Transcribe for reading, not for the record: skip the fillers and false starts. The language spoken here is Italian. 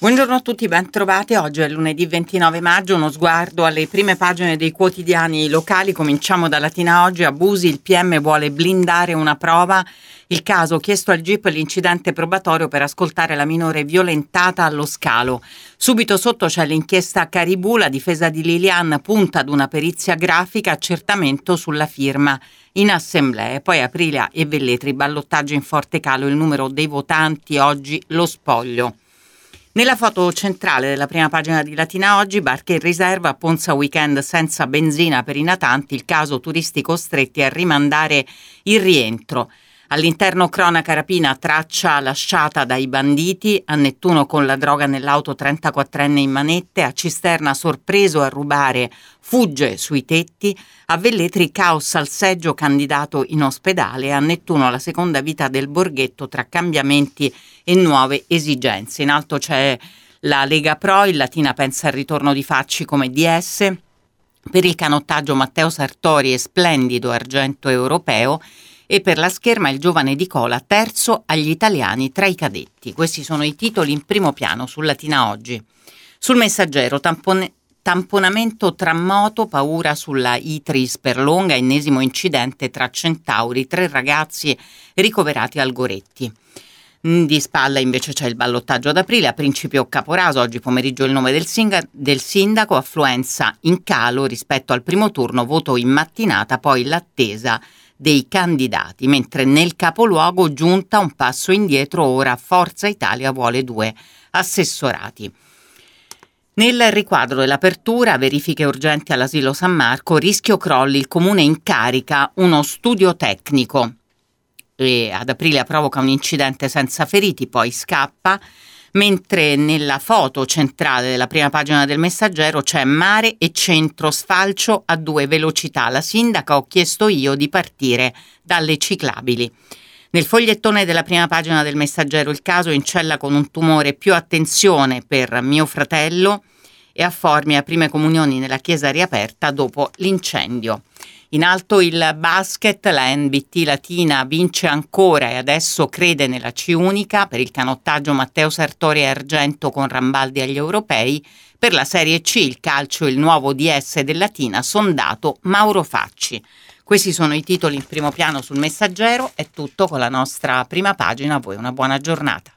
Buongiorno a tutti, ben trovati. Oggi è lunedì 29 maggio, uno sguardo alle prime pagine dei quotidiani locali. Cominciamo da Latina Oggi. Abusi, il PM vuole blindare una prova. Il caso, chiesto al GIP l'incidente probatorio per ascoltare la minore violentata allo scalo. Subito sotto c'è l'inchiesta Caribou, la difesa di Lilian punta ad una perizia grafica, accertamento sulla firma in assemblee. Poi Aprilia e Velletri, ballottaggio in forte calo, il numero dei votanti, oggi lo spoglio. Nella foto centrale della prima pagina di Latina Oggi, barche in riserva, Ponza weekend senza benzina per i natanti, il caso turisti costretti a rimandare il rientro. All'interno cronaca rapina, traccia lasciata dai banditi, a Nettuno con la droga nell'auto 34enne in manette, a Cisterna sorpreso a rubare, fugge sui tetti, a Velletri caos al seggio candidato in ospedale, a Nettuno la seconda vita del borghetto tra cambiamenti e nuove esigenze. In alto c'è la Lega Pro, il Latina pensa al ritorno di Facci come DS, per il canottaggio Matteo Sartori e splendido argento europeo, e per la scherma il giovane Di Cola, terzo agli italiani tra i cadetti. Questi sono i titoli in primo piano su Latina Oggi. Sul Messaggero, tamponamento tra moto, paura sulla Itris per Longa, ennesimo incidente tra Centauri, 3 ragazzi ricoverati al Goretti. Di spalla invece c'è il ballottaggio ad aprile, a Principio Caporaso, oggi pomeriggio il nome del sindaco, affluenza in calo rispetto al primo turno, voto in mattinata, poi l'attesa dei candidati, mentre nel capoluogo Giunta un passo indietro, ora Forza Italia vuole 2 assessorati. Nel riquadro dell'apertura, verifiche urgenti all'asilo San Marco, rischio crolli, il comune incarica uno studio tecnico e ad aprile provoca un incidente senza feriti, poi scappa, mentre nella foto centrale della prima pagina del Messaggero c'è mare e centro, sfalcio a 2 velocità. La sindaca, ho chiesto io di partire dalle ciclabili. Nel fogliettone della prima pagina del Messaggero il caso in cella con un tumore, più attenzione per mio fratello, e a Formia prime comunioni nella chiesa riaperta dopo l'incendio. In alto il basket, la NBT Latina vince ancora e adesso crede nella C unica, per il canottaggio Matteo Sartori e argento con Rambaldi agli europei, per la Serie C il calcio il nuovo DS del Latina, sondato Mauro Facci. Questi sono i titoli in primo piano sul Messaggero, è tutto con la nostra prima pagina, a voi una buona giornata.